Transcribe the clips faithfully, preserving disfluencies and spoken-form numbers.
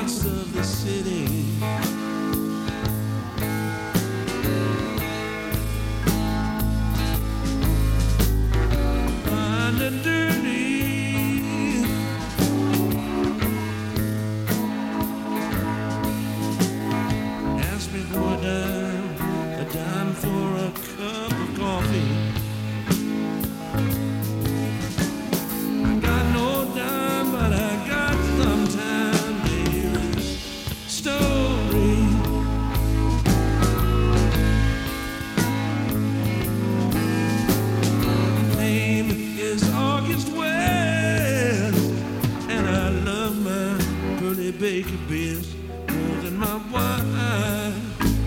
streets of the city. Find it dirty. Ask me for a dime, a dime for a cup of coffee. I got no dime, but I got some time to hear this story. My name is August West, and I love my Pearly Baker beers more than my wine.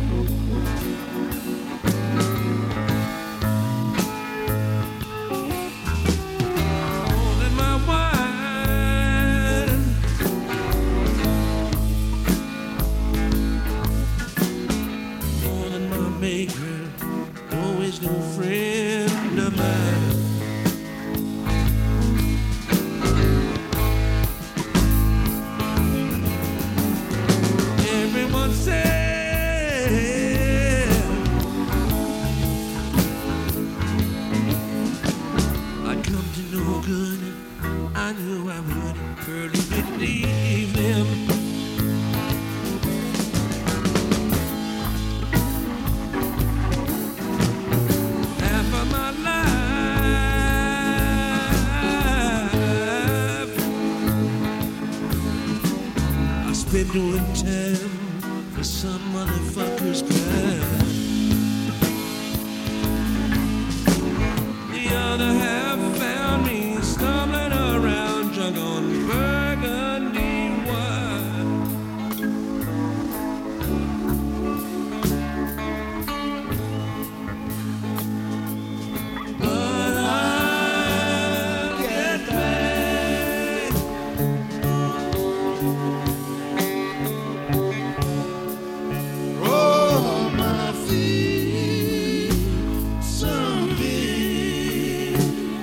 More than my wine. More than my maker, always no friend of mine. Everyone said I'd come to no good, and I knew I would early believe them. Half of my life I spent doing time for some motherfucker's crime. The other half found me stumbling around drunk on burgundy wine. But I'll get back. Oh, my feet someday.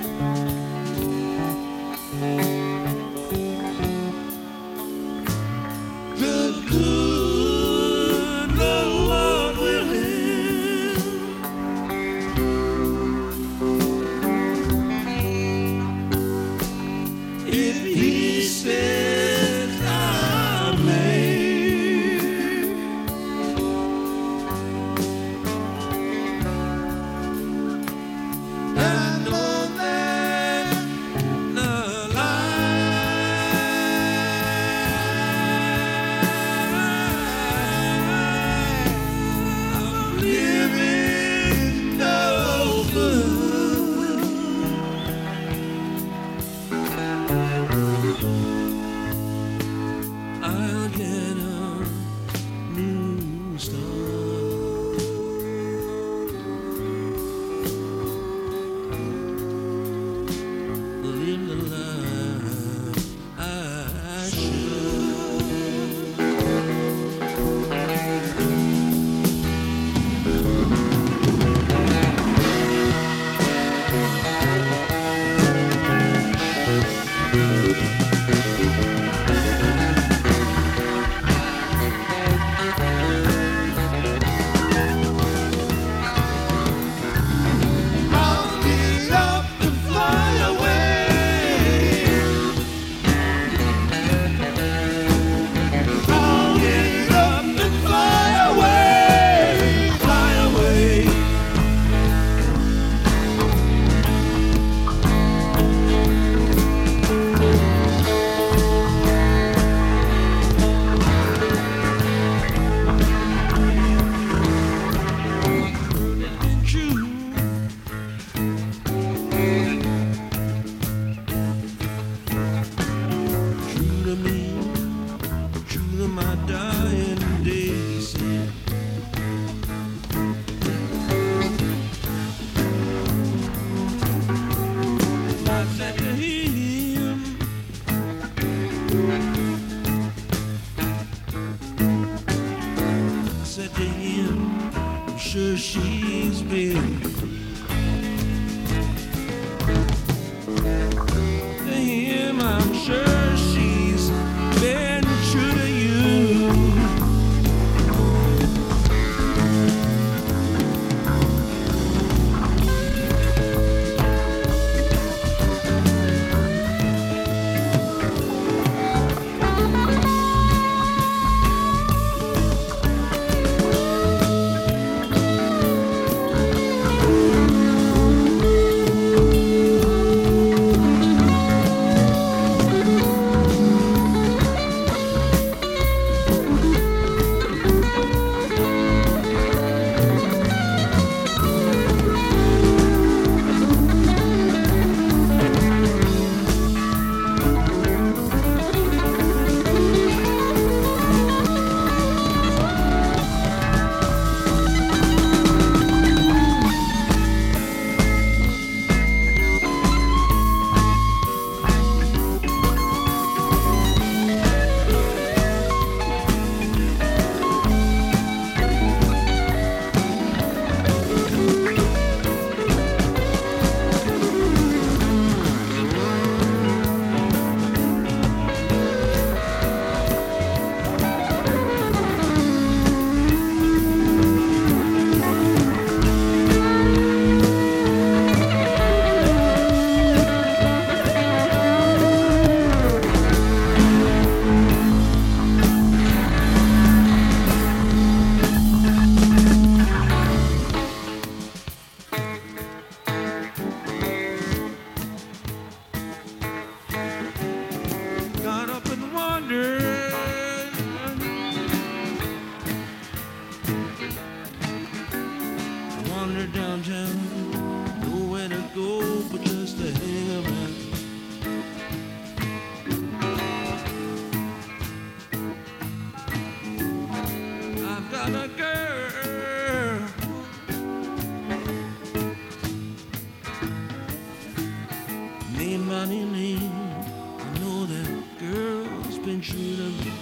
been true to me.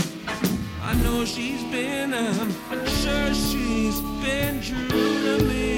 I know she's been, I'm sure she's been true to me.